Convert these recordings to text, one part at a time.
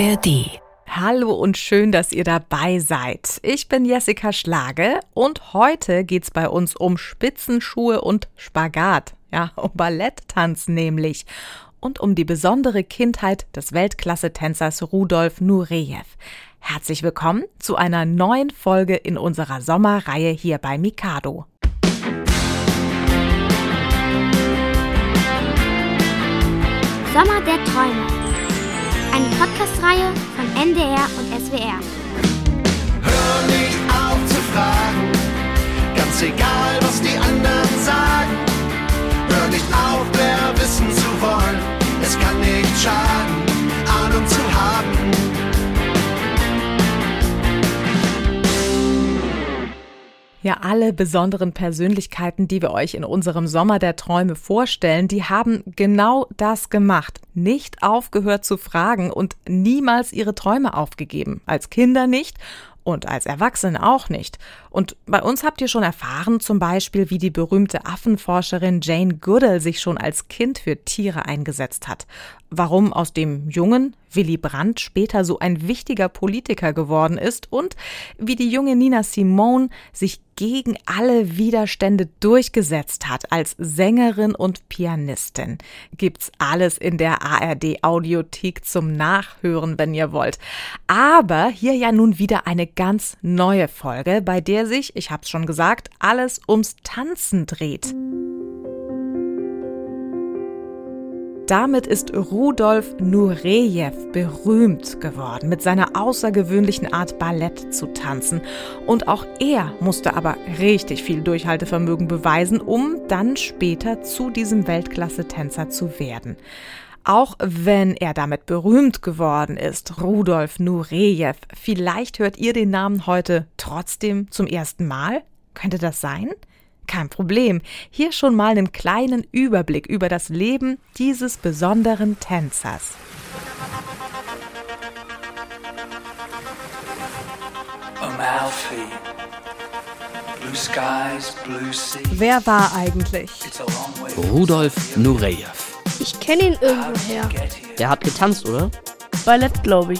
ARD. Hallo und schön, dass ihr dabei seid. Ich bin Jessica Schlage und heute geht's bei uns um Spitzenschuhe und Spagat. Ja, um Balletttanz nämlich. Und um die besondere Kindheit des Weltklasse-Tänzers Rudolf Nurejew. Herzlich willkommen zu einer neuen Folge in unserer Sommerreihe hier bei Mikado. Sommer der Träume. Eine Podcast-Reihe von NDR und SWR. Hör nicht auf zu fragen, ganz egal, was die anderen sagen. Hör nicht auf, mehr wissen zu wollen. Es kann nicht schaden, Ahnung zu haben. Ja, alle besonderen Persönlichkeiten, die wir euch in unserem Sommer der Träume vorstellen, die haben genau das gemacht. Nicht aufgehört zu fragen und niemals ihre Träume aufgegeben. Als Kinder nicht und als Erwachsene auch nicht. Und bei uns habt ihr schon erfahren, zum Beispiel, wie die berühmte Affenforscherin Jane Goodall sich schon als Kind für Tiere eingesetzt hat. Warum aus dem jungen Willy Brandt später so ein wichtiger Politiker geworden ist und wie die junge Nina Simone sich gegen alle Widerstände durchgesetzt hat als Sängerin und Pianistin. Gibt's alles in der ARD-Audiothek zum Nachhören, wenn ihr wollt. Aber hier ja nun wieder eine ganz neue Folge, bei der sich, ich hab's schon gesagt, alles ums Tanzen dreht. Damit ist Rudolf Nurejew berühmt geworden mit seiner außergewöhnlichen Art, Ballett zu tanzen. Und auch er musste aber richtig viel Durchhaltevermögen beweisen, um dann später zu diesem Weltklasse-Tänzer zu werden. Auch wenn er damit berühmt geworden ist, Rudolf Nurejew, vielleicht hört ihr den Namen heute trotzdem zum ersten Mal? Könnte das sein? Kein Problem. Hier schon mal einen kleinen Überblick über das Leben dieses besonderen Tänzers. Wer war eigentlich? Rudolf Nurejew. Ich kenne ihn irgendwoher. Der hat getanzt, oder? Ballett, glaube ich.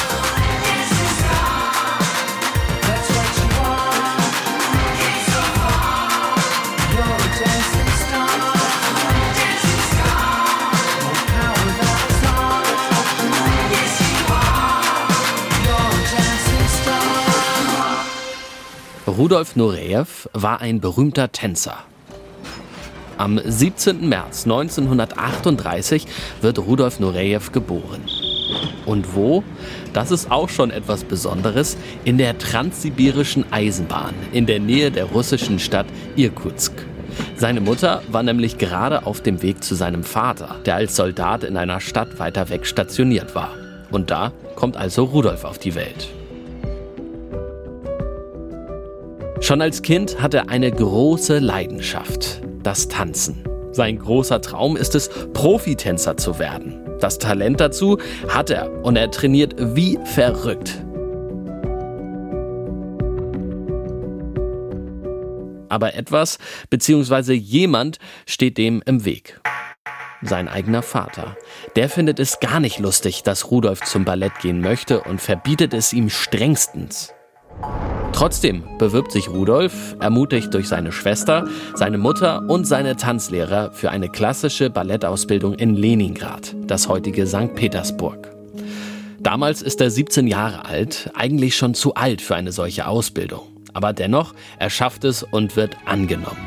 Rudolf Nurejew war ein berühmter Tänzer. Am 17. März 1938 wird Rudolf Nurejew geboren. Und wo? Das ist auch schon etwas Besonderes. In der transsibirischen Eisenbahn, in der Nähe der russischen Stadt Irkutsk. Seine Mutter war nämlich gerade auf dem Weg zu seinem Vater, der als Soldat in einer Stadt weiter weg stationiert war. Und da kommt also Rudolf auf die Welt. Schon als Kind hat er eine große Leidenschaft, das Tanzen. Sein großer Traum ist es, Profitänzer zu werden. Das Talent dazu hat er und er trainiert wie verrückt. Aber etwas bzw. jemand steht dem im Weg. Sein eigener Vater. Der findet es gar nicht lustig, dass Rudolf zum Ballett gehen möchte und verbietet es ihm strengstens. Trotzdem bewirbt sich Rudolf, ermutigt durch seine Schwester, seine Mutter und seine Tanzlehrer für eine klassische Ballettausbildung in Leningrad, das heutige St. Petersburg. Damals ist er 17 Jahre alt, eigentlich schon zu alt für eine solche Ausbildung. Aber dennoch, er schafft es und wird angenommen.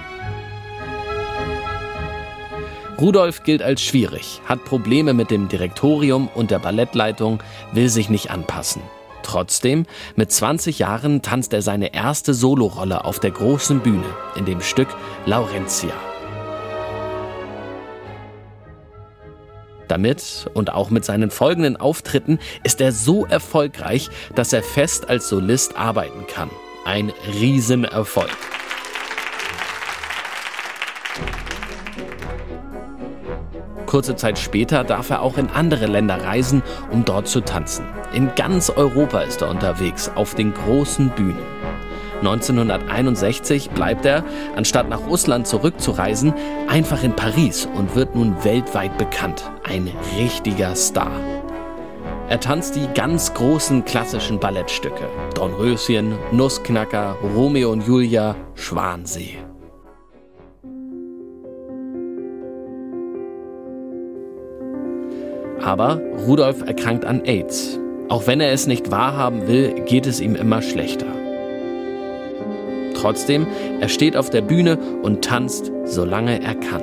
Rudolf gilt als schwierig, hat Probleme mit dem Direktorium und der Ballettleitung, will sich nicht anpassen. Trotzdem, mit 20 Jahren tanzt er seine erste Solorolle auf der großen Bühne in dem Stück Laurentia. Damit und auch mit seinen folgenden Auftritten ist er so erfolgreich, dass er fest als Solist arbeiten kann. Ein Riesenerfolg. Kurze Zeit später darf er auch in andere Länder reisen, um dort zu tanzen. In ganz Europa ist er unterwegs, auf den großen Bühnen. 1961 bleibt er, anstatt nach Russland zurückzureisen, einfach in Paris und wird nun weltweit bekannt. Ein richtiger Star. Er tanzt die ganz großen klassischen Ballettstücke. Dornröschen, Nussknacker, Romeo und Julia, Schwansee. Aber Rudolf erkrankt an AIDS. Auch wenn er es nicht wahrhaben will, geht es ihm immer schlechter. Trotzdem, er steht auf der Bühne und tanzt, solange er kann.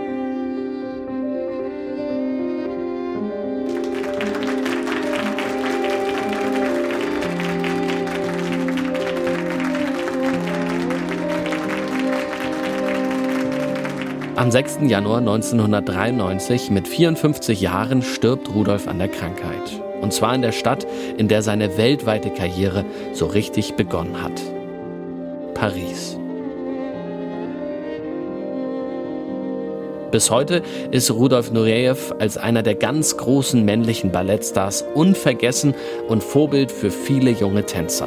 Am 6. Januar 1993, mit 54 Jahren, stirbt Rudolf an der Krankheit. Und zwar in der Stadt, in der seine weltweite Karriere so richtig begonnen hat. Paris. Bis heute ist Rudolf Nureyev als einer der ganz großen männlichen Ballettstars unvergessen und Vorbild für viele junge Tänzer.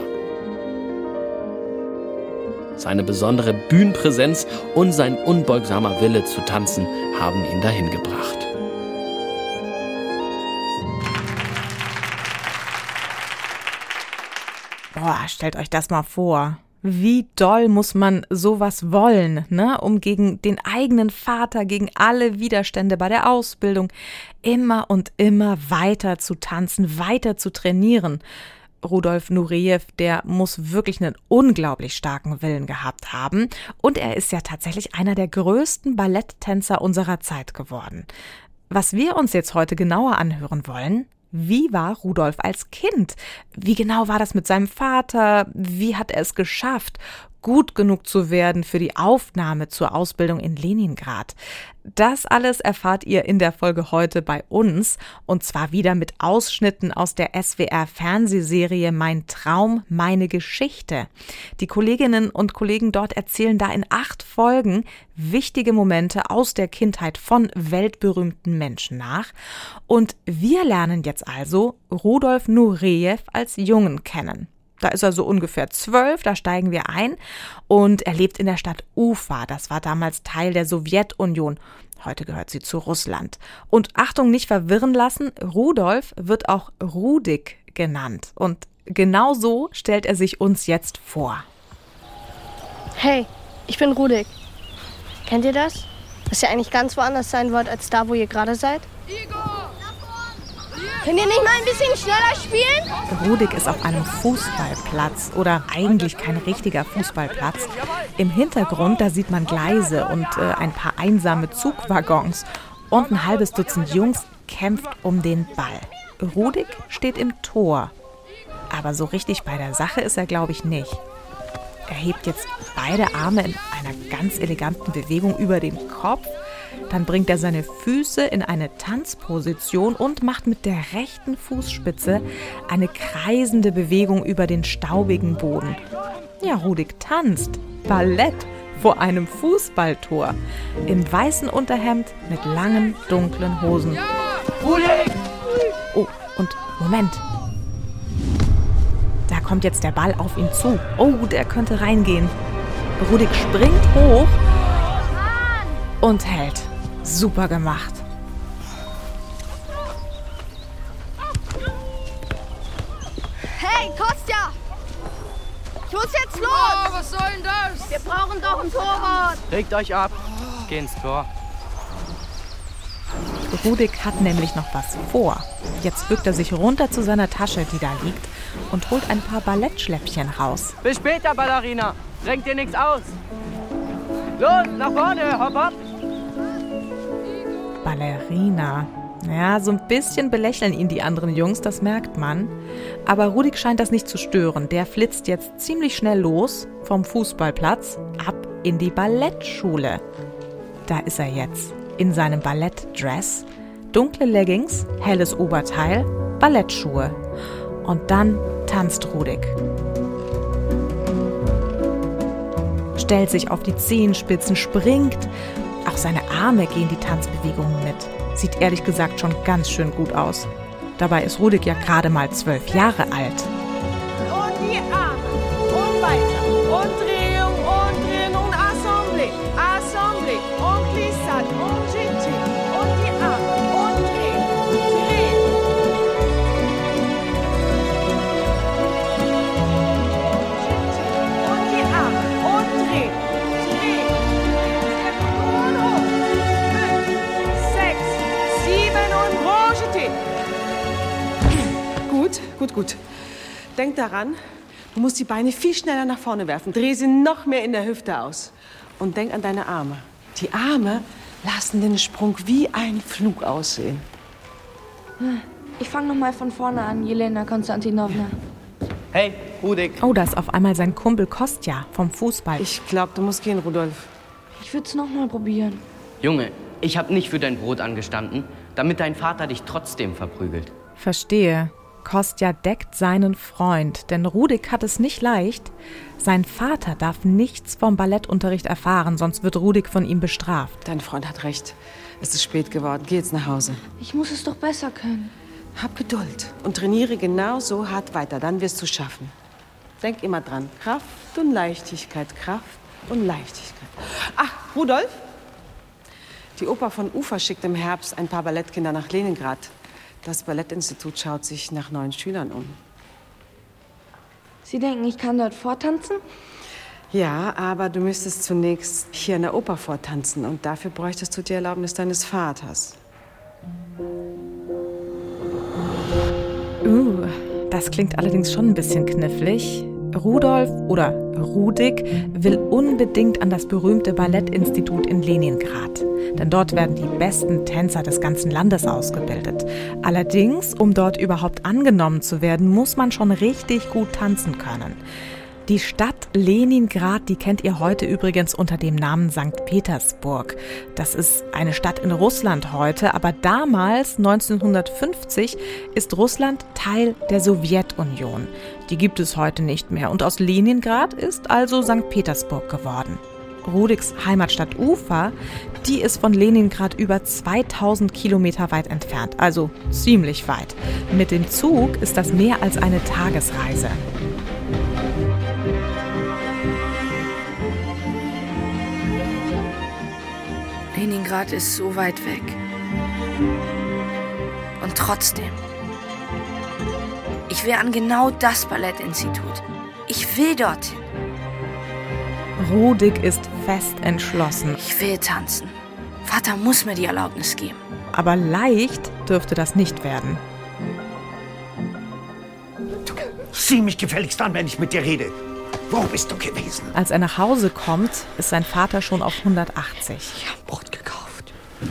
Seine besondere Bühnenpräsenz und sein unbeugsamer Wille zu tanzen haben ihn dahin gebracht. Boah, stellt euch das mal vor. Wie doll muss man sowas wollen, ne? Um gegen den eigenen Vater, gegen alle Widerstände bei der Ausbildung immer und immer weiter zu tanzen, weiter zu trainieren. Rudolf Nureyev, der muss wirklich einen unglaublich starken Willen gehabt haben. Und er ist ja tatsächlich einer der größten Balletttänzer unserer Zeit geworden. Was wir uns jetzt heute genauer anhören wollen: Wie war Rudolf als Kind? Wie genau war das mit seinem Vater? Wie hat er es geschafft, gut genug zu werden für die Aufnahme zur Ausbildung in Leningrad? Das alles erfahrt ihr in der Folge heute bei uns, und zwar wieder mit Ausschnitten aus der SWR-Fernsehserie Mein Traum, meine Geschichte. Die Kolleginnen und Kollegen dort erzählen da in 8 Folgen wichtige Momente aus der Kindheit von weltberühmten Menschen nach. Und wir lernen jetzt also Rudolf Nureyev als Jungen kennen. Da ist er so ungefähr 12, da steigen wir ein, und er lebt in der Stadt Ufa. Das war damals Teil der Sowjetunion. Heute gehört sie zu Russland. Und Achtung, nicht verwirren lassen, Rudolf wird auch Rudik genannt. Und genau so stellt er sich uns jetzt vor. Hey, ich bin Rudik. Kennt ihr das? Dass ihr eigentlich ganz woanders sein wollt, als da, wo ihr gerade seid? Könnt ihr nicht mal ein bisschen schneller spielen? Rudik ist auf einem Fußballplatz, oder eigentlich kein richtiger Fußballplatz. Im Hintergrund, da sieht man Gleise und ein paar einsame Zugwaggons. Und ein halbes Dutzend Jungs kämpft um den Ball. Rudik steht im Tor. Aber so richtig bei der Sache ist er, glaube ich, nicht. Er hebt jetzt beide Arme in einer ganz eleganten Bewegung über den Kopf. Dann bringt er seine Füße in eine Tanzposition und macht mit der rechten Fußspitze eine kreisende Bewegung über den staubigen Boden. Ja, Rudik tanzt Ballett vor einem Fußballtor. Im weißen Unterhemd mit langen, dunklen Hosen. Rudik! Oh, und Moment. Da kommt jetzt der Ball auf ihn zu. Oh, der könnte reingehen. Rudik springt hoch und hält. Super gemacht. Hey, Kostja! Ich muss jetzt los! Oh, was soll denn das? Wir brauchen doch ein Torwart! Regt euch ab. Geh ins Tor. Rudik hat nämlich noch was vor. Jetzt bückt er sich runter zu seiner Tasche, die da liegt, und holt ein paar Ballettschläppchen raus. Bis später, Ballerina. Renkt dir nichts aus. Los, nach vorne, hopp, hopp. Ballerina. Ja, so ein bisschen belächeln ihn die anderen Jungs, das merkt man. Aber Rudik scheint das nicht zu stören. Der flitzt jetzt ziemlich schnell los vom Fußballplatz ab in die Ballettschule. Da ist er jetzt, in seinem Ballettdress, dunkle Leggings, helles Oberteil, Ballettschuhe. Und dann tanzt Rudik. Stellt sich auf die Zehenspitzen, springt. Auch seine Arme gehen die Tanzbewegungen mit. Sieht ehrlich gesagt schon ganz schön gut aus. Dabei ist Rudik ja gerade mal 12 Jahre alt. Und die Arme. Und weiter. Und Drehung und Assemblée. Assemblée. Und Glissade. Und Jeté. Und die Arme. Und Drehen. Drehen. und große Tee. Gut. Denk daran, du musst die Beine viel schneller nach vorne werfen. Dreh sie noch mehr in der Hüfte aus. Und denk an deine Arme. Die Arme lassen den Sprung wie ein Flug aussehen. Ich fange noch mal von vorne an, Jelena Konstantinowna. Hey, Rudek. Oh, da ist auf einmal sein Kumpel Kostja vom Fußball. Ich glaube, du musst gehen, Rudolf. Ich würde es noch mal probieren. Junge, ich habe nicht für dein Brot angestanden, damit dein Vater dich trotzdem verprügelt. Verstehe. Kostja deckt seinen Freund, denn Rudek hat es nicht leicht. Sein Vater darf nichts vom Ballettunterricht erfahren, sonst wird Rudek von ihm bestraft. Dein Freund hat recht. Es ist spät geworden. Geh jetzt nach Hause. Ich muss es doch besser können. Hab Geduld und trainiere genau so hart weiter. Dann wirst du es schaffen. Denk immer dran. Kraft und Leichtigkeit. Ach, Rudolf? Die Oper von Ufa schickt im Herbst ein paar Ballettkinder nach Leningrad. Das Ballettinstitut schaut sich nach neuen Schülern um. Sie denken, ich kann dort vortanzen? Ja, aber du müsstest zunächst hier in der Oper vortanzen. Und dafür bräuchtest du die Erlaubnis deines Vaters. Das klingt allerdings schon ein bisschen knifflig. Rudolf oder Rudek will unbedingt an das berühmte Ballettinstitut in Leningrad. Denn dort werden die besten Tänzer des ganzen Landes ausgebildet. Allerdings, um dort überhaupt angenommen zu werden, muss man schon richtig gut tanzen können. Die Stadt Leningrad, die kennt ihr heute übrigens unter dem Namen St. Petersburg. Das ist eine Stadt in Russland heute, aber damals, 1950, ist Russland Teil der Sowjetunion. Die gibt es heute nicht mehr und aus Leningrad ist also St. Petersburg geworden. Rudeks Heimatstadt Ufa, die ist von Leningrad über 2000 Kilometer weit entfernt, also ziemlich weit. Mit dem Zug ist das mehr als eine Tagesreise. Leningrad ist so weit weg. Und trotzdem. Ich will an genau das Ballettinstitut. Ich will dorthin. Rudek ist fest entschlossen. Ich will tanzen. Vater muss mir die Erlaubnis geben. Aber leicht dürfte das nicht werden. Sieh mich gefälligst an, wenn ich mit dir rede. Wo bist du gewesen? Als er nach Hause kommt, ist sein Vater schon auf 180. Ich hab Brot gekauft.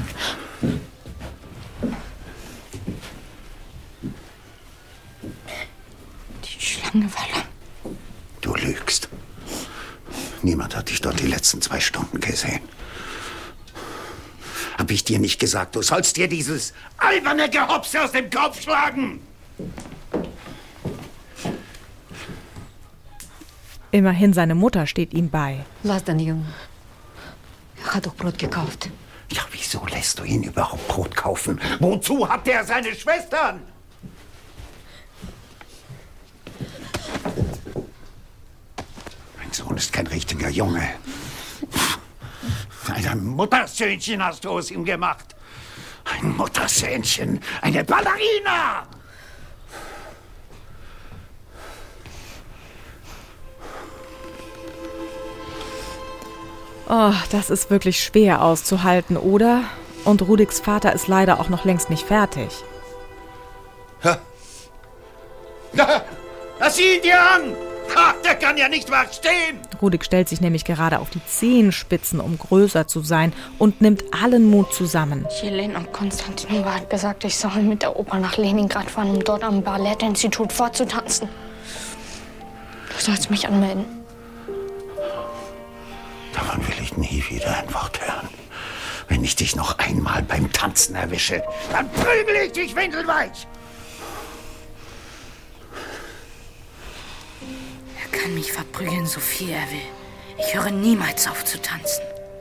Die Schlange war lang. Du lügst. Niemand hat dich dort die letzten 2 Stunden gesehen. Hab ich dir nicht gesagt, du sollst dir dieses alberne Gehopse aus dem Kopf schlagen? Immerhin seine Mutter steht ihm bei. Lass den Jungen. Er hat doch Brot gekauft. Ja, wieso lässt du ihn überhaupt Brot kaufen? Wozu hat er seine Schwestern? Mein Sohn ist kein richtiger Junge. Ein Muttersöhnchen hast du aus ihm gemacht. Ein Muttersöhnchen, eine Ballerina! Oh, das ist wirklich schwer auszuhalten, oder? Und Rudeks Vater ist leider auch noch längst nicht fertig. Lass ihn dir an! Ha, der kann ja nicht wach stehen! Rudek stellt sich nämlich gerade auf die Zehenspitzen, um größer zu sein, und nimmt allen Mut zusammen. Jelena Konstantinowna hat gesagt, ich soll mit der Oper nach Leningrad fahren, um dort am Ballettinstitut vorzutanzen. Du sollst mich anmelden. Davon will ich nie wieder ein Wort hören. Wenn ich dich noch einmal beim Tanzen erwische, dann prügel ich dich windelweich! Er kann mich verprügeln, so viel er will. Ich höre niemals auf zu tanzen.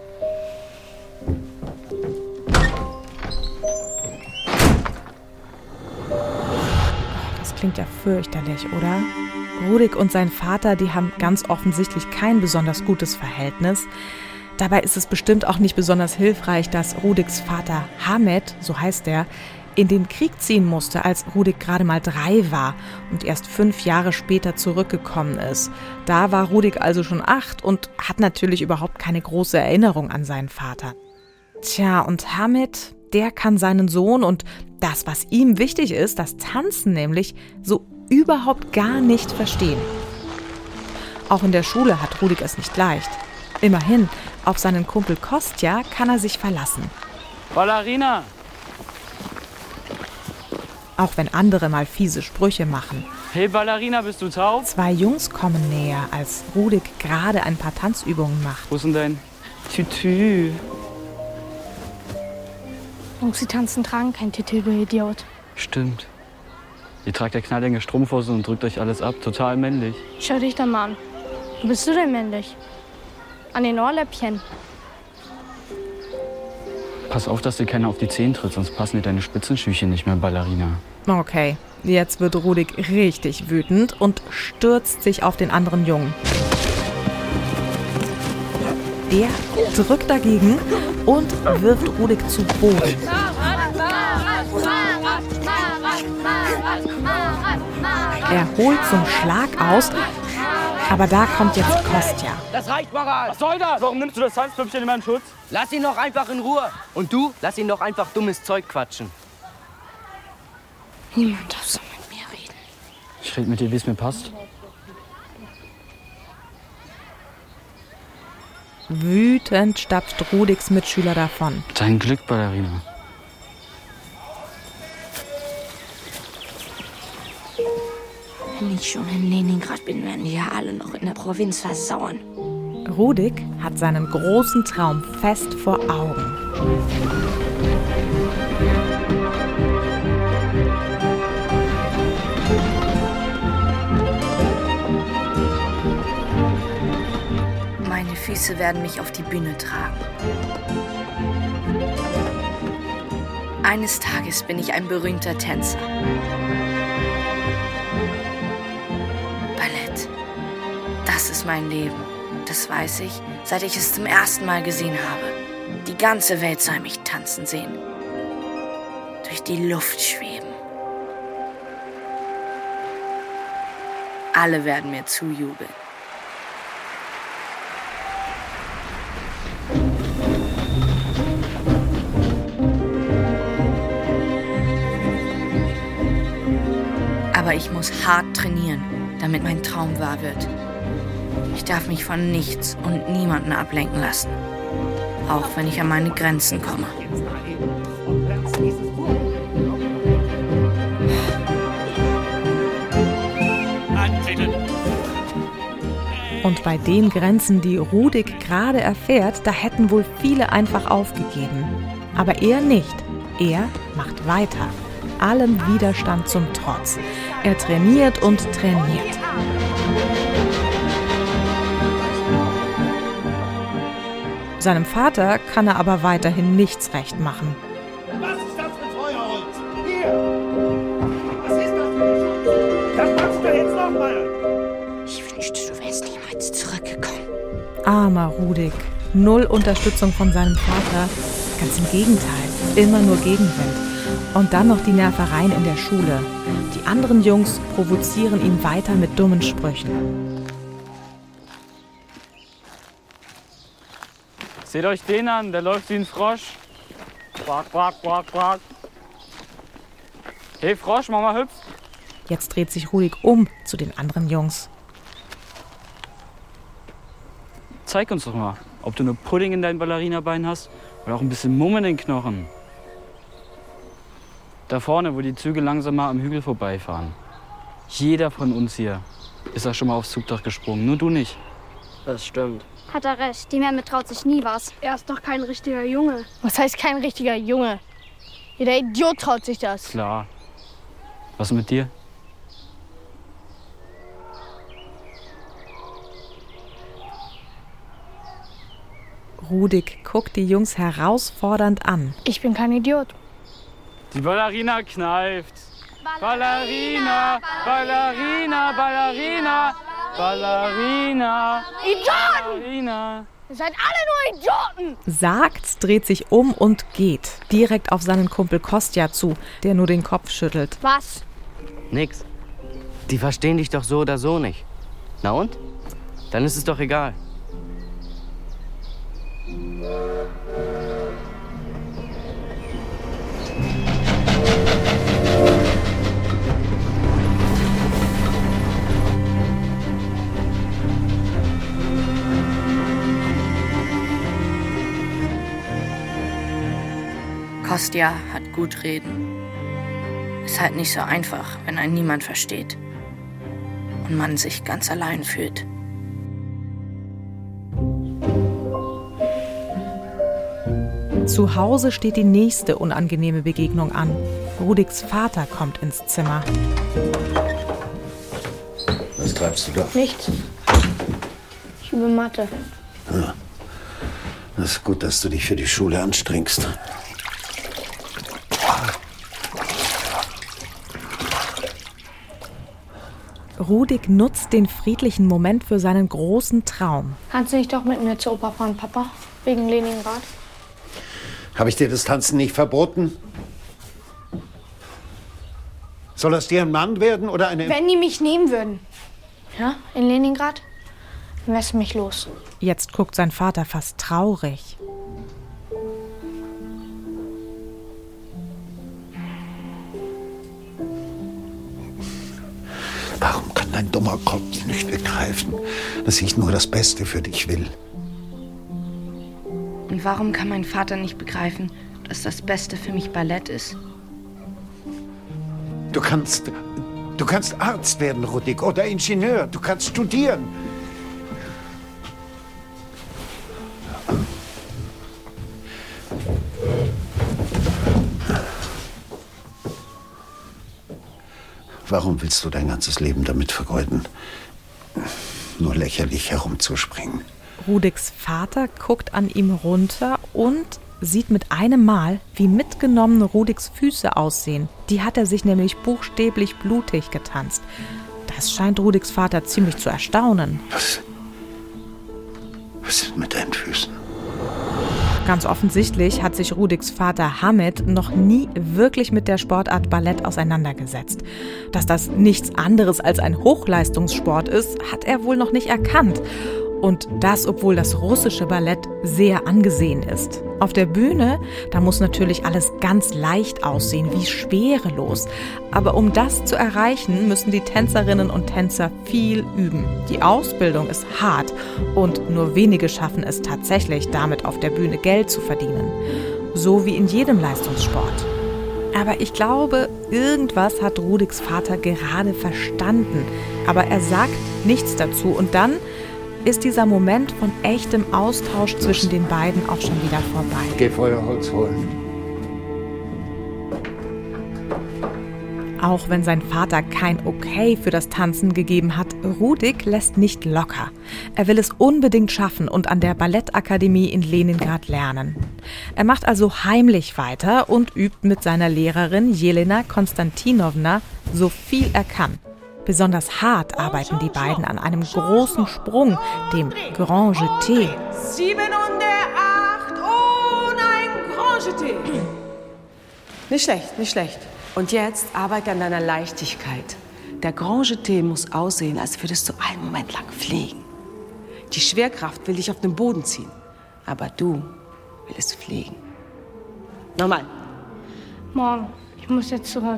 Das klingt ja fürchterlich, oder? Rudek und sein Vater, die haben ganz offensichtlich kein besonders gutes Verhältnis. Dabei ist es bestimmt auch nicht besonders hilfreich, dass Rudeks Vater Hamed, so heißt er, in den Krieg ziehen musste, als Rudek gerade mal 3 war und erst 5 Jahre später zurückgekommen ist. Da war Rudek also schon 8 und hat natürlich überhaupt keine große Erinnerung an seinen Vater. Tja, und Hamed, der kann seinen Sohn und das, was ihm wichtig ist, das Tanzen nämlich, so überhaupt gar nicht verstehen. Auch in der Schule hat Rudik es nicht leicht. Immerhin, auf seinen Kumpel Kostja kann er sich verlassen. Ballerina! Auch wenn andere mal fiese Sprüche machen. Hey Ballerina, bist du taub? 2 Jungs kommen näher, als Rudik gerade ein paar Tanzübungen macht. Wo ist denn dein Tütü? Jungs, die tanzen, tragen kein Tütü, du Idiot. Stimmt. Ihr tragt ja knallige Strumpfhosen und drückt euch alles ab. Total männlich. Schau dich da mal an. Wo bist du denn männlich? An den Ohrläppchen. Pass auf, dass dir keiner auf die Zehen tritt, sonst passen dir deine Spitzenschüchchen nicht mehr, Ballerina. Okay, jetzt wird Rudik richtig wütend und stürzt sich auf den anderen Jungen. Der drückt dagegen und wirft Rudik zu Boden. Er holt zum Schlag aus, aber da kommt jetzt Kostja. Das reicht, Marat! Was soll das? Warum nimmst du das Tanzpüppchen in meinen Schutz? Lass ihn doch einfach in Ruhe. Und du, lass ihn doch einfach dummes Zeug quatschen. Niemand darf so mit mir reden. Ich rede mit dir, wie es mir passt. Wütend stapft Rudiks Mitschüler davon. Dein Glück, Ballerina. Wenn ich schon in Leningrad bin, werden die ja alle noch in der Provinz versauern. Rudik hat seinen großen Traum fest vor Augen. Meine Füße werden mich auf die Bühne tragen. Eines Tages bin ich ein berühmter Tänzer. Ballett. Das ist mein Leben. Das weiß ich, seit ich es zum ersten Mal gesehen habe. Die ganze Welt soll mich tanzen sehen. Durch die Luft schweben. Alle werden mir zujubeln. Aber ich muss hart trainieren, damit mein Traum wahr wird. Ich darf mich von nichts und niemanden ablenken lassen. Auch wenn ich an meine Grenzen komme. Und bei den Grenzen, die Rudik gerade erfährt, da hätten wohl viele einfach aufgegeben. Aber er nicht. Er macht weiter. Allem Widerstand zum Trotz. Er trainiert und trainiert. Seinem Vater kann er aber weiterhin nichts recht machen. Was ist das für Feuerholz? Hier! Was ist das für ein Schutz? Das machst du jetzt nochmal! Ich wünschte, du wärst niemals zurückgekommen. Armer Rudik. Null Unterstützung von seinem Vater. Ganz im Gegenteil. Immer nur Gegenwind. Und dann noch die Nervereien in der Schule. Die anderen Jungs provozieren ihn weiter mit dummen Sprüchen. Seht euch den an, der läuft wie ein Frosch. Quack, quack, quack, quack. Hey Frosch, mach mal hübsch. Jetzt dreht sich Rudik um zu den anderen Jungs. Zeig uns doch mal, ob du nur Pudding in deinen Ballerinabeinen hast oder auch ein bisschen Mumm in den Knochen. Da vorne, wo die Züge langsam mal am Hügel vorbeifahren. Jeder von uns hier ist da schon mal aufs Zugdach gesprungen, nur du nicht. Das stimmt. Hat er recht, dem Herrn traut sich nie was. Er ist doch kein richtiger Junge. Was heißt kein richtiger Junge? Jeder Idiot traut sich das. Klar. Was mit dir? Rudik guckt die Jungs herausfordernd an. Ich bin kein Idiot. Die Ballerina kneift. Ballerina, Ballerina, Ballerina, Ballerina. Idioten! Ballerina. Ihr seid alle nur Idioten! Sagt, dreht sich um und geht. Direkt auf seinen Kumpel Kostja zu, der nur den Kopf schüttelt. Was? Nix. Die verstehen dich doch so oder so nicht. Na und? Dann ist es doch egal. Kostja hat gut reden. Ist halt nicht so einfach, wenn einen niemand versteht und man sich ganz allein fühlt. Zu Hause steht die nächste unangenehme Begegnung an. Rudiks Vater kommt ins Zimmer. Was treibst du da? Nichts. Ich übe Mathe. Ja. Das ist gut, dass du dich für die Schule anstrengst. Rudik nutzt den friedlichen Moment für seinen großen Traum. Kannst du nicht doch mit mir zur Oper fahren, Papa? Wegen Leningrad? Habe ich dir das Tanzen nicht verboten? Soll aus dir ein Mann werden oder eine... Wenn die mich nehmen würden, ja, in Leningrad, dann wärst du mich los. Jetzt guckt sein Vater fast traurig. Warum kann dein dummer Kopf nicht begreifen, dass ich nur das Beste für dich will? Und warum kann mein Vater nicht begreifen, dass das Beste für mich Ballett ist? Du kannst Arzt werden, Rudik, oder Ingenieur. Du kannst studieren. Warum willst du dein ganzes Leben damit vergeuden, nur lächerlich herumzuspringen? Rudiks Vater guckt an ihm runter und sieht mit einem Mal, wie mitgenommen Rudiks Füße aussehen. Die hat er sich nämlich buchstäblich blutig getanzt. Das scheint Rudiks Vater ziemlich zu erstaunen. Was ist mit deinen Füßen? Ganz offensichtlich hat sich Rudiks Vater Hamid noch nie wirklich mit der Sportart Ballett auseinandergesetzt. Dass das nichts anderes als ein Hochleistungssport ist, hat er wohl noch nicht erkannt. Und das, obwohl das russische Ballett sehr angesehen ist. Auf der Bühne, da muss natürlich alles ganz leicht aussehen, wie schwerelos. Aber um das zu erreichen, müssen die Tänzerinnen und Tänzer viel üben. Die Ausbildung ist hart und nur wenige schaffen es tatsächlich, damit auf der Bühne Geld zu verdienen. So wie in jedem Leistungssport. Aber ich glaube, irgendwas hat Rudiks Vater gerade verstanden. Aber er sagt nichts dazu und dann ist dieser Moment von echtem Austausch zwischen den beiden auch schon wieder vorbei. Geh Feuerholz holen. Auch wenn sein Vater kein Okay für das Tanzen gegeben hat, Rudik lässt nicht locker. Er will es unbedingt schaffen und an der Ballettakademie in Leningrad lernen. Er macht also heimlich weiter und übt mit seiner Lehrerin Jelena Konstantinowna so viel er kann. Besonders hart arbeiten die beiden an einem großen Sprung, dem Grand Jeté. 7 und der 8 und ein Grand Jeté. Nicht schlecht, nicht schlecht. Und jetzt arbeite an deiner Leichtigkeit. Der Grand Jeté muss aussehen, als würdest du einen Moment lang fliegen. Die Schwerkraft will dich auf den Boden ziehen, aber du willst fliegen. Nochmal. Morgen. Ich muss jetzt zurück.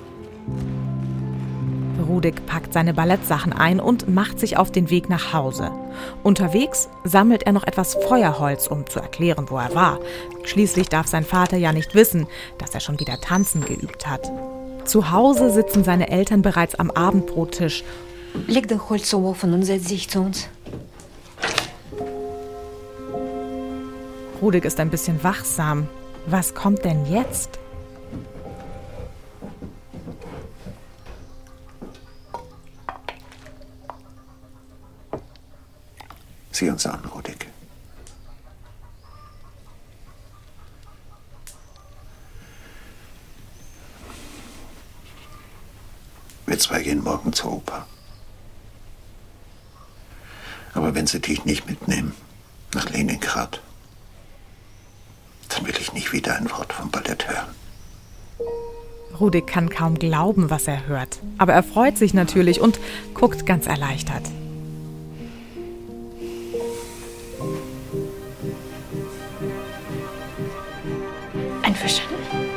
Rudik packt seine Ballettsachen ein und macht sich auf den Weg nach Hause. Unterwegs sammelt er noch etwas Feuerholz, um zu erklären, wo er war. Schließlich darf sein Vater ja nicht wissen, dass er schon wieder tanzen geübt hat. Zu Hause sitzen seine Eltern bereits am Abendbrottisch. Leg den Holz so offen und setz dich zu uns. Rudik ist ein bisschen wachsam. Was kommt denn jetzt? Sieh uns an, Rudik. Wir zwei gehen morgen zur Oper. Aber wenn sie dich nicht mitnehmen nach Leningrad, dann will ich nicht wieder ein Wort vom Ballett hören. Rudik kann kaum glauben, was er hört. Aber er freut sich natürlich und guckt ganz erleichtert. Einverstanden.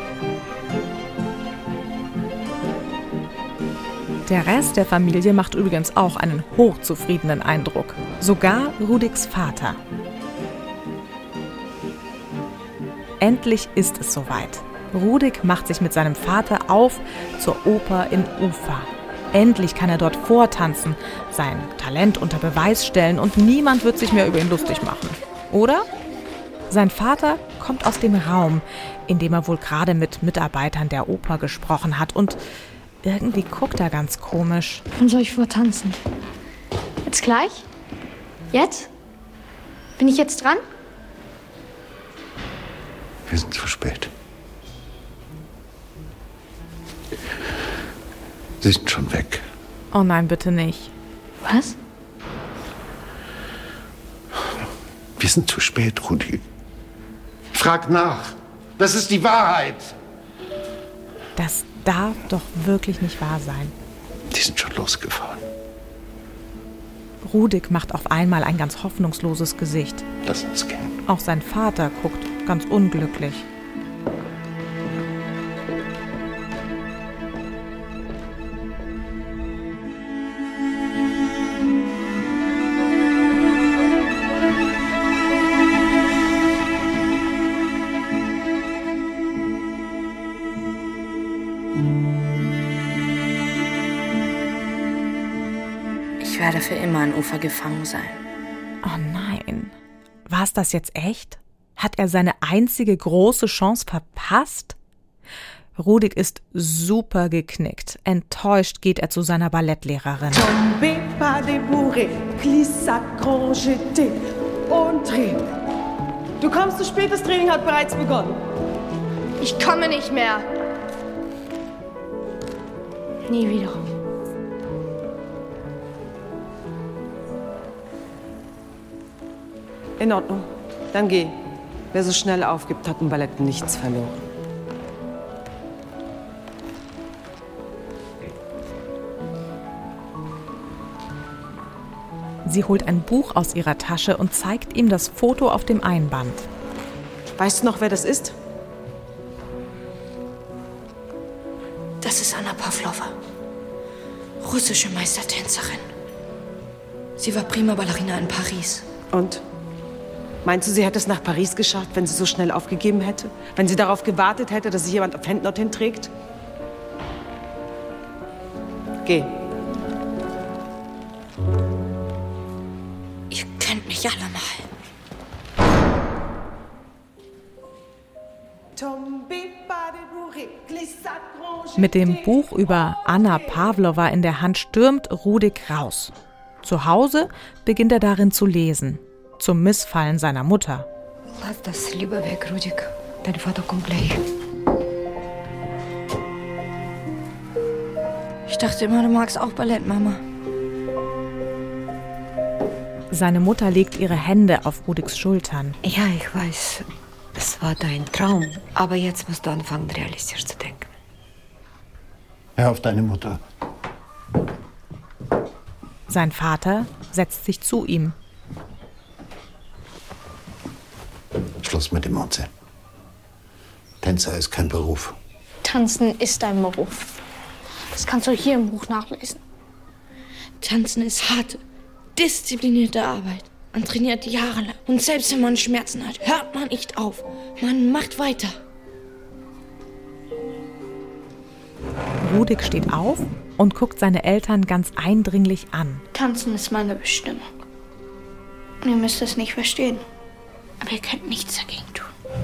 Der Rest der Familie macht übrigens auch einen hochzufriedenen Eindruck. Sogar Rudiks Vater. Endlich ist es soweit. Rudik macht sich mit seinem Vater auf zur Oper in Ufa. Endlich kann er dort vortanzen, sein Talent unter Beweis stellen und niemand wird sich mehr über ihn lustig machen. Oder? Sein Vater kommt aus dem Raum, in dem er wohl gerade mit Mitarbeitern der Oper gesprochen hat und irgendwie guckt er ganz komisch. Wann soll ich vortanzen? Jetzt gleich? Jetzt? Bin ich jetzt dran? Wir sind zu spät. Sie sind schon weg. Oh nein, bitte nicht. Was? Wir sind zu spät, Rudi. Frag nach. Das ist die Wahrheit. Das darf doch wirklich nicht wahr sein. Die sind schon losgefahren. Rudik macht auf einmal ein ganz hoffnungsloses Gesicht. Lass uns gehen. Auch sein Vater guckt ganz unglücklich. Ich werde für immer an Ufer gefangen sein. Oh nein. War es das jetzt echt? Hat er seine einzige große Chance verpasst? Rudik ist super geknickt. Enttäuscht geht er zu seiner Ballettlehrerin. Tombez pas débourré, glisse accroche jeté und dreh. Du kommst zu spät, das Training hat bereits begonnen. Ich komme nicht mehr. Nie wieder. In Ordnung, dann geh. Wer so schnell aufgibt, hat im Ballett nichts verloren. Sie holt ein Buch aus ihrer Tasche und zeigt ihm das Foto auf dem Einband. Weißt du noch, wer das ist? Das ist Anna Pawlowa, russische Meistertänzerin. Sie war Prima Ballerina in Paris. Und? Meinst du, sie hätte es nach Paris geschafft, wenn sie so schnell aufgegeben hätte? Wenn sie darauf gewartet hätte, dass sich jemand auf Händen dorthin trägt? Geh. Ihr könnt mich alle mal. Mit dem Buch über Anna Pawlowa in der Hand stürmt Rudik raus. Zu Hause beginnt er darin zu lesen. Zum Missfallen seiner Mutter. Lass das lieber weg, Rudik. Dein Vater kommt gleich. Ich dachte immer, du magst auch Ballett, Mama. Seine Mutter legt ihre Hände auf Rudiks Schultern. Ja, ich weiß. Es war dein Traum. Aber jetzt musst du anfangen, realistisch zu denken. Hör auf deine Mutter. Sein Vater setzt sich zu ihm. Schluss mit dem Unsinn. Tänzer ist kein Beruf. Tanzen ist ein Beruf. Das kannst du hier im Buch nachlesen. Tanzen ist harte, disziplinierte Arbeit. Man trainiert jahrelang. Und selbst wenn man Schmerzen hat, hört man nicht auf. Man macht weiter. Rudik steht auf und guckt seine Eltern ganz eindringlich an. Tanzen ist meine Bestimmung. Und ihr müsst es nicht verstehen. Aber ihr könnt nichts dagegen tun.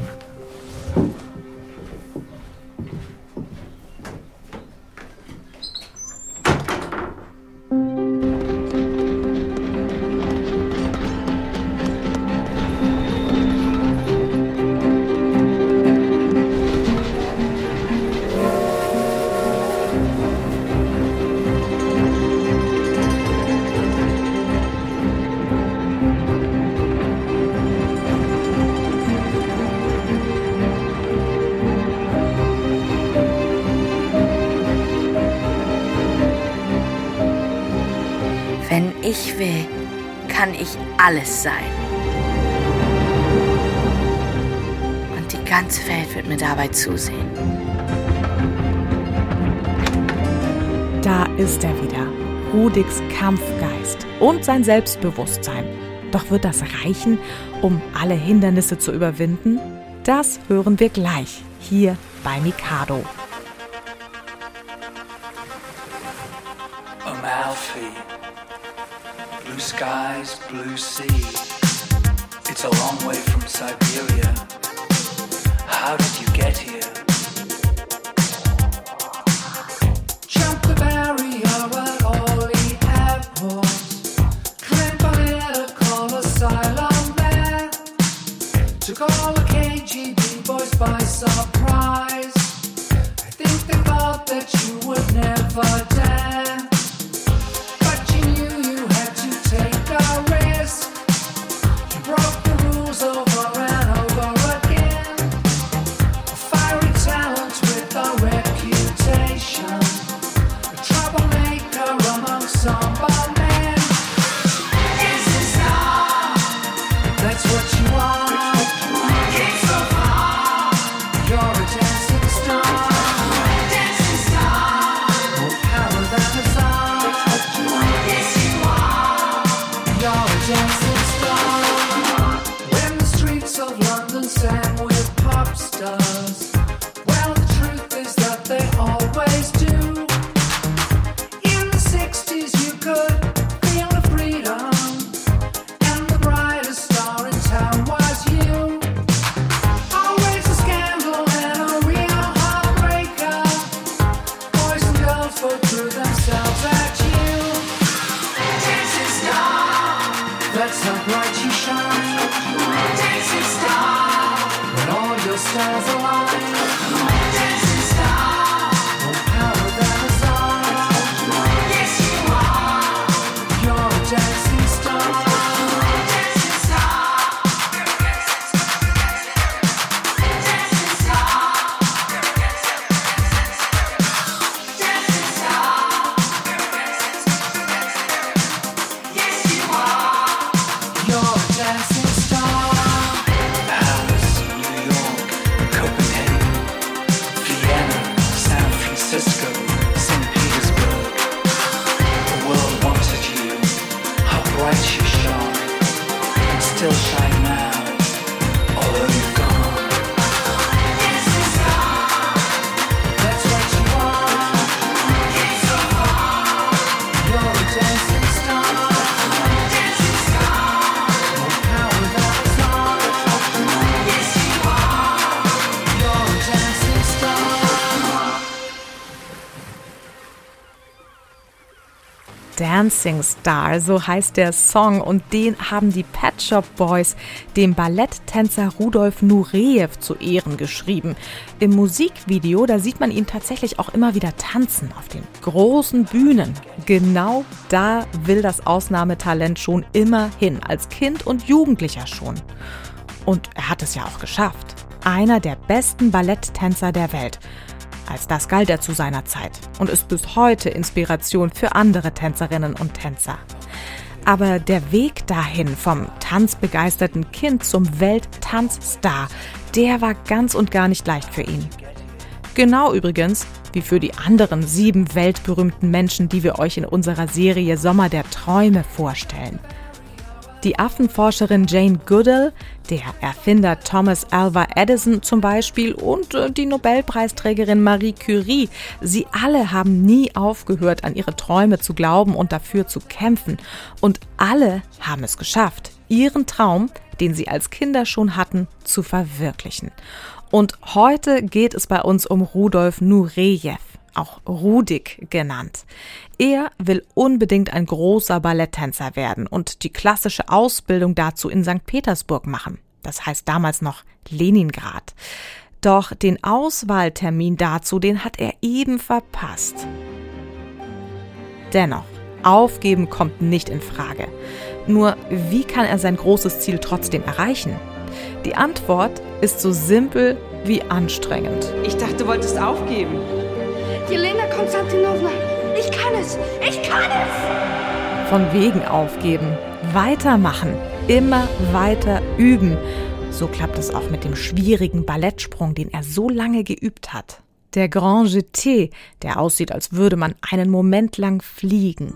Wenn ich will, kann ich alles sein. Und die ganze Welt wird mir dabei zusehen. Da ist er wieder. Rudiks Kampfgeist und sein Selbstbewusstsein. Doch wird das reichen, um alle Hindernisse zu überwinden? Das hören wir gleich, hier bei Mikado. Amalfi, blue skies, blue sea. It's a long way from Siberia. How did you get here? Jump the barrier at Orly Airport. Climb a call asylum there. Took all the KGB boys by surprise. I think they thought that you would never dare. But you knew you had to take a risk. You broke the rules over and over again. A fiery talent with a reputation. A troublemaker among samba men. This is now. That's what you are. Came so far. You're a dancing star. Dancing star. More power than the sun. Yes, you are. You're a dancing star. When the streets of London sang with pop stars, well, the truth is that they always do. In the 60s you could feel the freedom, and the brightest star in town was you. Always a scandal and a real heartbreaker. Boys and girls would throw themselves at you. Dancing star, that's how bright you shine. Dancing star, when all your stars align. Dancing star, more power than the sun. Yes, you are. You're a dancing star. Dancing star. Dancing star. Dancing star. Yes, you are. You're a dancing star. Paris, New York, Copenhagen, Vienna, San Francisco, St. Petersburg. The world wanted you, how bright you shone, and still shine now, although you've gone. Dancing star, that's what you are. Came so far, you're a dancing star. Dancing star, more power than the sun. Yes, you are. You're a dancing star. Dancing Star, so heißt der Song, und den haben die Pet Shop Boys dem Balletttänzer Rudolf Nurejew zu Ehren geschrieben. Im Musikvideo, da sieht man ihn tatsächlich auch immer wieder tanzen auf den großen Bühnen. Genau da will das Ausnahmetalent schon immer hin, als Kind und Jugendlicher schon. Und er hat es ja auch geschafft. Einer der besten Balletttänzer der Welt. Als das galt er zu seiner Zeit und ist bis heute Inspiration für andere Tänzerinnen und Tänzer. Aber der Weg dahin vom tanzbegeisterten Kind zum Welttanzstar, der war ganz und gar nicht leicht für ihn. Genau übrigens wie für die anderen 7 weltberühmten Menschen, die wir euch in unserer Serie Sommer der Träume vorstellen. Die Affenforscherin Jane Goodall, der Erfinder Thomas Alva Edison zum Beispiel und die Nobelpreisträgerin Marie Curie. Sie alle haben nie aufgehört, an ihre Träume zu glauben und dafür zu kämpfen. Und alle haben es geschafft, ihren Traum, den sie als Kinder schon hatten, zu verwirklichen. Und heute geht es bei uns um Rudolf Nurejew, auch Rudik genannt. Er will unbedingt ein großer Balletttänzer werden und die klassische Ausbildung dazu in St. Petersburg machen. Das heißt damals noch Leningrad. Doch den Auswahltermin dazu, den hat er eben verpasst. Dennoch, aufgeben kommt nicht in Frage. Nur, wie kann er sein großes Ziel trotzdem erreichen? Die Antwort ist so simpel wie anstrengend. Ich dachte, du wolltest aufgeben. Jelena Konstantinowna, ich kann es! Ich kann es! Von wegen aufgeben. Weitermachen. Immer weiter üben. So klappt es auch mit dem schwierigen Ballettsprung, den er so lange geübt hat. Der Grand Jeté, der aussieht, als würde man einen Moment lang fliegen.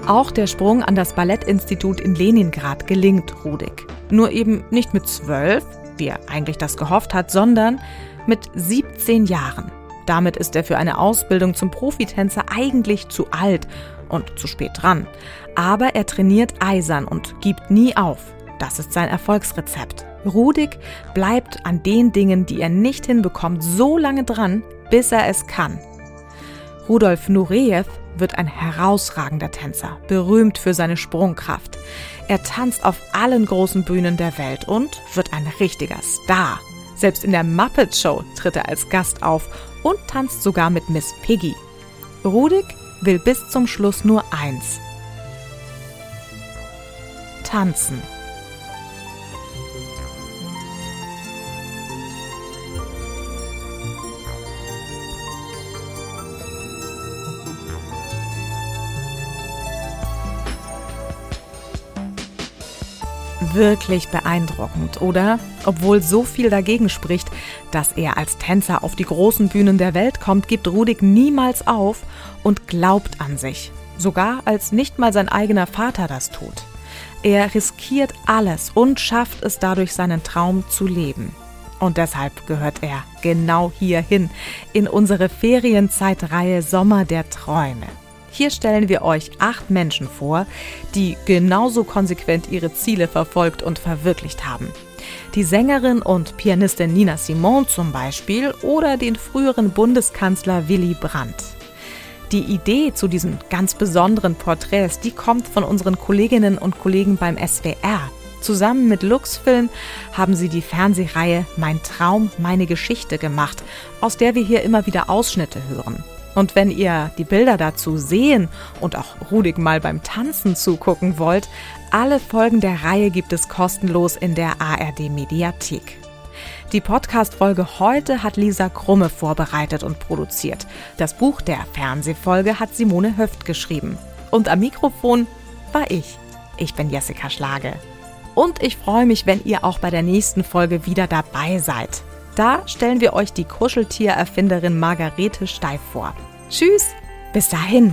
Auch der Sprung an das Ballettinstitut in Leningrad gelingt Rudek. Nur eben nicht mit 12, wie er eigentlich das gehofft hat, sondern mit 17 Jahren. Damit ist er für eine Ausbildung zum Profitänzer eigentlich zu alt und zu spät dran. Aber er trainiert eisern und gibt nie auf. Das ist sein Erfolgsrezept. Rudek bleibt an den Dingen, die er nicht hinbekommt, so lange dran, bis er es kann. Rudolf Nurejew wird ein herausragender Tänzer, berühmt für seine Sprungkraft. Er tanzt auf allen großen Bühnen der Welt und wird ein richtiger Star. Selbst in der Muppet Show tritt er als Gast auf und tanzt sogar mit Miss Piggy. Rudek will bis zum Schluss nur eins: tanzen. Wirklich beeindruckend, oder? Obwohl so viel dagegen spricht, dass er als Tänzer auf die großen Bühnen der Welt kommt, gibt Rudek niemals auf und glaubt an sich. Sogar als nicht mal sein eigener Vater das tut. Er riskiert alles und schafft es dadurch, seinen Traum zu leben. Und deshalb gehört er genau hierhin, in unsere Ferienzeitreihe Sommer der Träume. Hier stellen wir euch 8 Menschen vor, die genauso konsequent ihre Ziele verfolgt und verwirklicht haben. Die Sängerin und Pianistin Nina Simone zum Beispiel oder den früheren Bundeskanzler Willy Brandt. Die Idee zu diesen ganz besonderen Porträts, die kommt von unseren Kolleginnen und Kollegen beim SWR. Zusammen mit Luxfilm haben sie die Fernsehreihe Mein Traum, meine Geschichte gemacht, aus der wir hier immer wieder Ausschnitte hören. Und wenn ihr die Bilder dazu sehen und auch Rudek mal beim Tanzen zugucken wollt, alle Folgen der Reihe gibt es kostenlos in der ARD-Mediathek. Die Podcast-Folge heute hat Lisa Krumme vorbereitet und produziert. Das Buch der Fernsehfolge hat Simone Höft geschrieben. Und am Mikrofon war ich. Ich bin Jessica Schlage. Und ich freue mich, wenn ihr auch bei der nächsten Folge wieder dabei seid. Da stellen wir euch die Kuscheltiererfinderin Margarete Steif vor. Tschüss, bis dahin.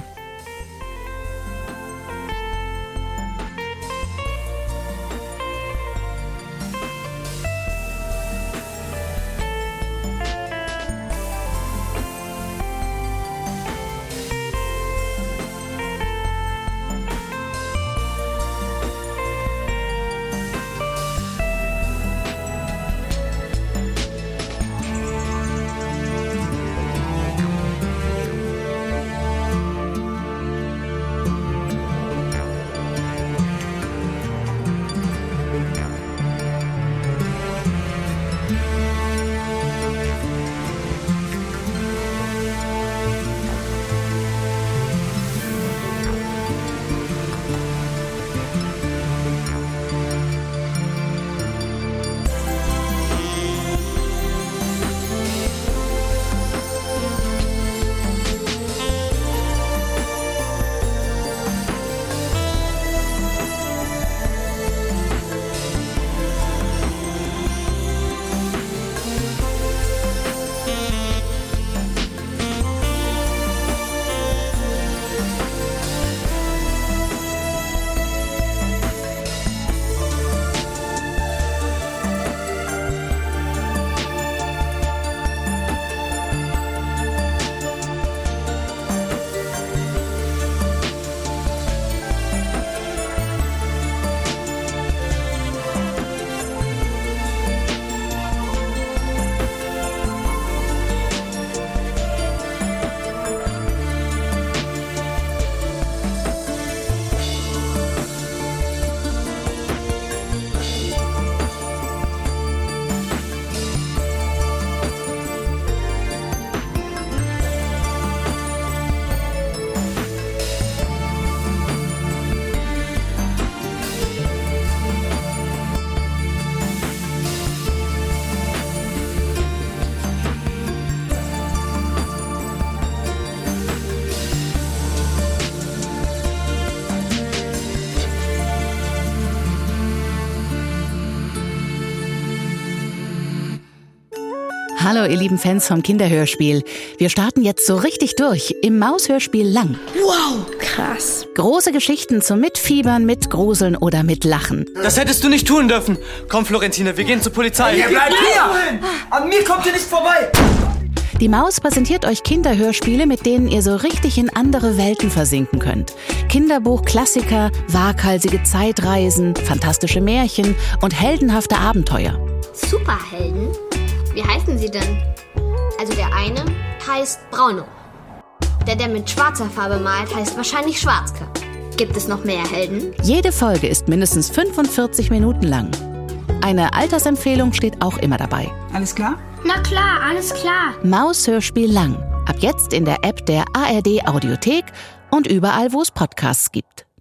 Hallo, ihr lieben Fans vom Kinderhörspiel. Wir starten jetzt so richtig durch im Maushörspiel Lang. Wow, krass. Große Geschichten zum Mitfiebern, Mitgruseln oder Mitlachen. Das hättest du nicht tun dürfen. Komm, Florentine, wir gehen zur Polizei. Ihr bleibt hier! An mir kommt ihr nicht vorbei! Die Maus präsentiert euch Kinderhörspiele, mit denen ihr so richtig in andere Welten versinken könnt. Kinderbuch-Klassiker, waghalsige Zeitreisen, fantastische Märchen und heldenhafte Abenteuer. Superhelden? Wie heißen sie denn? Also der eine heißt Brauno. Der mit schwarzer Farbe malt, heißt wahrscheinlich Schwarzke. Gibt es noch mehr Helden? Jede Folge ist mindestens 45 Minuten lang. Eine Altersempfehlung steht auch immer dabei. Alles klar? Na klar, alles klar. Maushörspiel Lang. Ab jetzt in der App der ARD Audiothek und überall, wo es Podcasts gibt.